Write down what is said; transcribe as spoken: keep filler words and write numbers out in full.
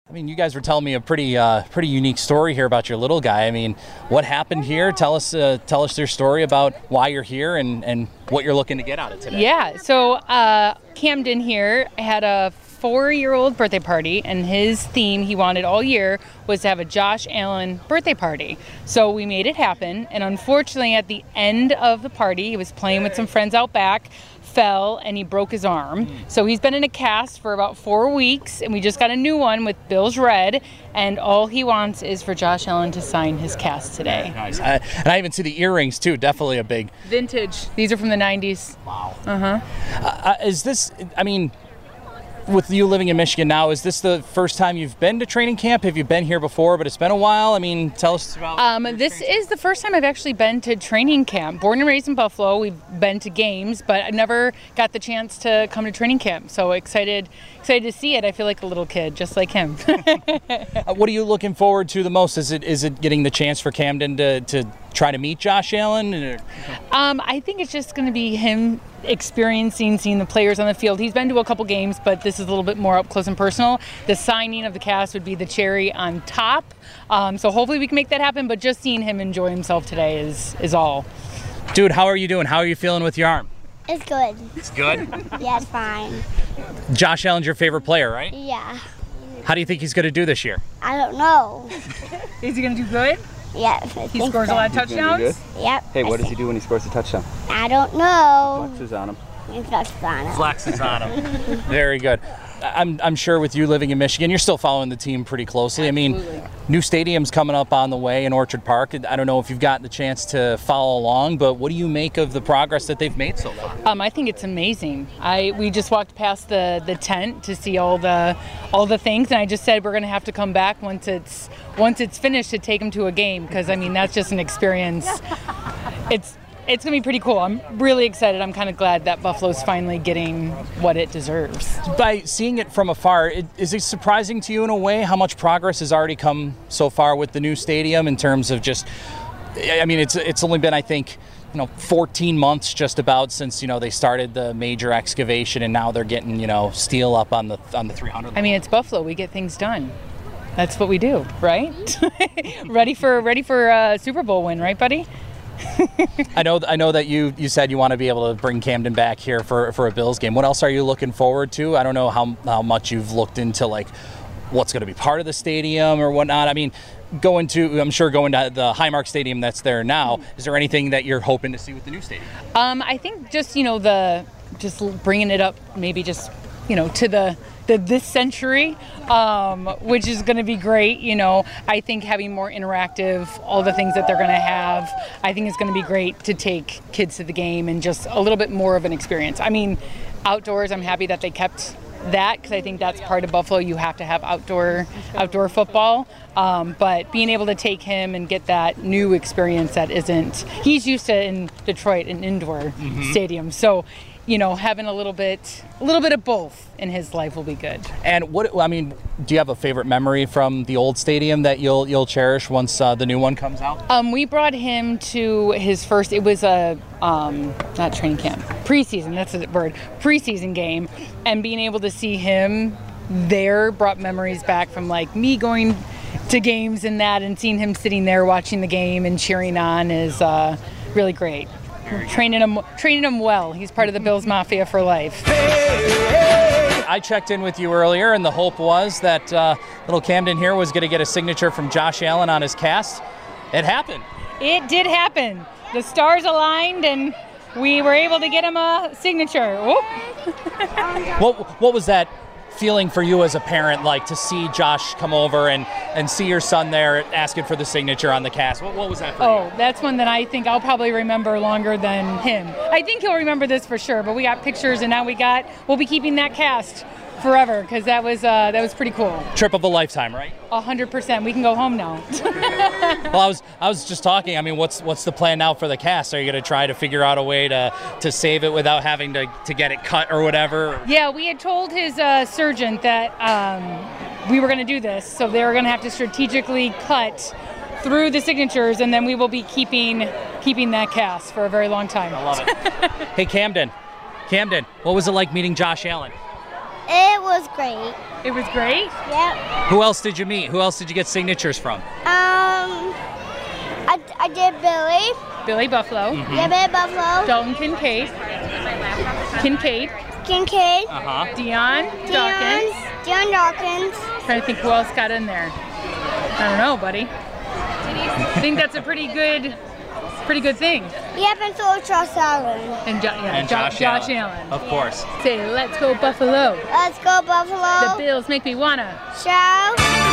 I mean, you guys were telling me a pretty uh, pretty unique story here about your little guy. I mean, what happened here? Tell us uh, tell us your story about why you're here and, and what you're looking to get out of today. Yeah, so uh, Camden here had a four-year-old birthday party, and his theme he wanted all year was to have a Josh Allen birthday party. So we made it happen, and unfortunately at the end of the party, he was playing with some friends out back, fell, and he broke his arm. So he's been in a cast for about four weeks, and we just got a new one with Bills Red, and all he wants is for Josh Allen to sign his cast today. Nice. I, and I even see the earrings, too. Definitely a big... Vintage. These are from the nineties. Wow. Uh-huh. Uh, is this, I mean... With you living in Michigan now, is this the first time you've been to training camp? Have you been here before, but it's been a while? I mean, tell us about... Um, this is the first time I've actually been to training camp. Born and raised in Buffalo, we've been to games, but I never got the chance to come to training camp. So excited excited to see it. I feel like a little kid, just like him. uh, what are you looking forward to the most? Is it is it getting the chance for Camden to, to try to meet Josh Allen? Um, I think it's just going to be him experiencing, seeing the players on the field. He's been to a couple games, but this is a little bit more up close and personal. The signing of the cast would be the cherry on top. Um, so hopefully we can make that happen, but just seeing him enjoy himself today is, is all. Dude, how are you doing? How are you feeling with your arm? It's good. It's good? Yeah, it's fine. Josh Allen's your favorite player, right? Yeah. How do you think he's going to do this year? I don't know. Is he going to do good? Yeah. He scores so. a lot of touchdowns? Yep. Hey, what does he do when he scores a touchdown? I don't know. Flexes on him. He flexes on him. Flexes on him. Very good. I'm I'm sure with you living in Michigan, you're still following the team pretty closely. Absolutely. I mean, new stadium's coming up on the way in Orchard Park. I don't know if you've gotten the chance to follow along, but what do you make of the progress that they've made so far? Um, I think it's amazing. I we just walked past the, the tent to see all the all the things, and I just said we're going to have to come back once it's once it's finished to take them to a game, because I mean that's just an experience. It's It's going to be pretty cool. I'm really excited. I'm kind of glad that Buffalo's finally getting what it deserves. By seeing it from afar, it, is it surprising to you in a way how much progress has already come so far with the new stadium in terms of just, I mean, it's it's only been, I think, you know, fourteen months just about since, you know, they started the major excavation, and now they're getting, you know, steel up on the on the three hundred level. I mean, it's Buffalo. We get things done. That's what we do, right? ready for ready for a Super Bowl win, right, buddy? I know I know that you, you said you want to be able to bring Camden back here for, for a Bills game. What else are you looking forward to? I don't know how how much you've looked into, like, what's going to be part of the stadium or whatnot. I mean, going to, I'm sure going to the Highmark Stadium that's there now, is there anything that you're hoping to see with the new stadium? Um, I think just, you know, the just bringing it up maybe just, you know, to the The, this century, um, which is going to be great. You know, I think having more interactive, all the things that they're going to have, I think it's going to be great to take kids to the game and just a little bit more of an experience. I mean, outdoors, I'm happy that they kept that, because I think that's part of Buffalo. You have to have outdoor outdoor football, um, but being able to take him and get that new experience that isn't, he's used to in Detroit, an indoor mm-hmm. stadium. So, you know, having a little bit, a little bit of both in his life will be good. And what, I mean, do you have a favorite memory from the old stadium that you'll you'll cherish once uh, the new one comes out? Um, we brought him to his first. It was a um, not training camp, preseason. That's the word. Preseason game, and being able to see him there brought memories back from like me going to games and that, and seeing him sitting there watching the game and cheering on is uh, really great. Training him, training him well. He's part of the Bills Mafia for life. I checked in with you earlier, and the hope was that uh, little Camden here was going to get a signature from Josh Allen on his cast. It happened. It did happen. The stars aligned, and we were able to get him a signature. what What was that feeling for you as a parent, like to see Josh come over and, and see your son there asking for the signature on the cast? What, what was that for oh, you? That's one that I think I'll probably remember longer than him. I think he'll remember this for sure, but we got pictures, and now we got, we'll be keeping that cast forever, because that was uh, that was pretty cool. Trip of a lifetime, right? A hundred percent. We can go home now. Well, I was I was just talking. I mean, what's what's the plan now for the cast? Are you going to try to figure out a way to, to save it without having to, to get it cut or whatever? Yeah, we had told his uh, surgeon that um, we were going to do this, so they were going to have to strategically cut through the signatures, and then we will be keeping keeping that cast for a very long time. I love it. Hey, Camden, Camden, what was it like meeting Josh Allen? It was great. It was great. Yep. Who else did you meet? Who else did you get signatures from? Um, I, I did Billy. Billy Buffalo, Mm-hmm. Yeah, Billy Buffalo. Dalton Kincaid, Kincaid, Kincaid. Uh-huh. Dion Dawkins. Dion Dawkins. Trying to think who else got in there. I don't know, buddy. I think that's a pretty good, pretty good thing. Yep, and so Josh Allen. And, jo- yeah, And Jo- Josh, Josh Allen. Allen. Of course. Say, let's go Buffalo. Let's go The Buffalo. Bills make me wanna. Shout.